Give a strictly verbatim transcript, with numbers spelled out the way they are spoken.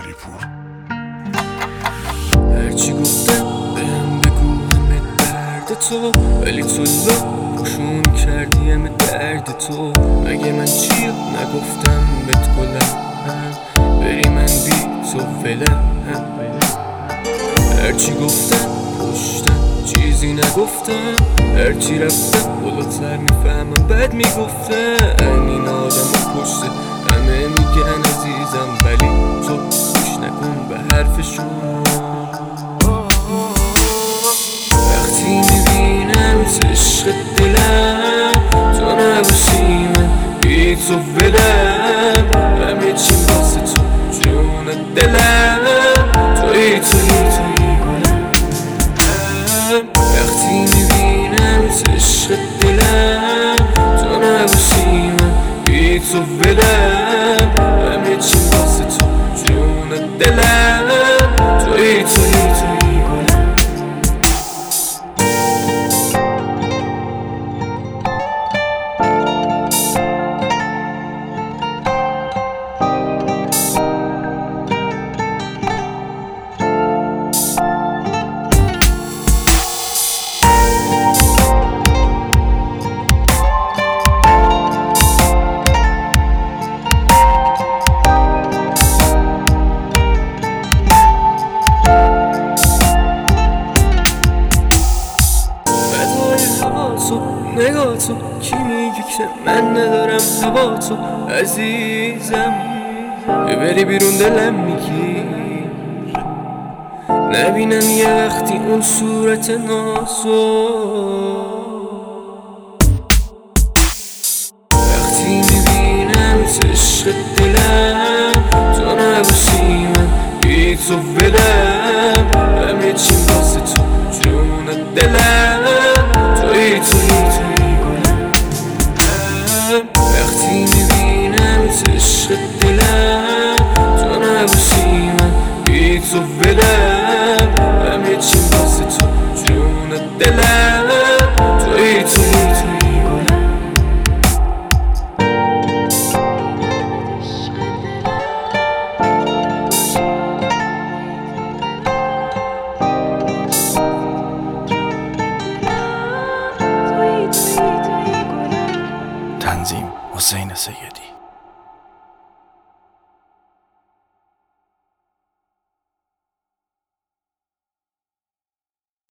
پور. هرچی گفتم بهم بگو همه درد تو، ولی تو لبشون کردی همه درد تو. مگه من چی نگفتم بهت گلم، بری من بی تو فلم. هرچی گفتم پشتم چیزی نگفتم، هرچی رفتم بالاتر میفهمم بد میگفتم. این آدم پشت همه میگن عزیزم، ولی تو گوش نکن به حرفشون. وقتی میبینم عشق دلم تو نباشی من بی تو ولم، همه چی واسه تو جون دلم، توی توی توی گلم. وقتی میبینم عشق دلم تو نباشی من بی تو ولم، همه چی واسه تو جون دلم، توی توی توی گلم. نگاه تو کی میگه که من ندارم هوا تو عزیزم، ببری بیرون دلم میگی نبینم یه وقتی اون صورت نازو. وقتی میبینم عشق دلم تو نباشی من بی تو ولم، همه چی واسه تو جون دلم، توی توی توی گلم. وقتی میبینم عشق دلم تو نباشی من بی تو ولم، همه چی واسه تو جون دلم، توی توی توی گلم. تنظیم حسین سیدی.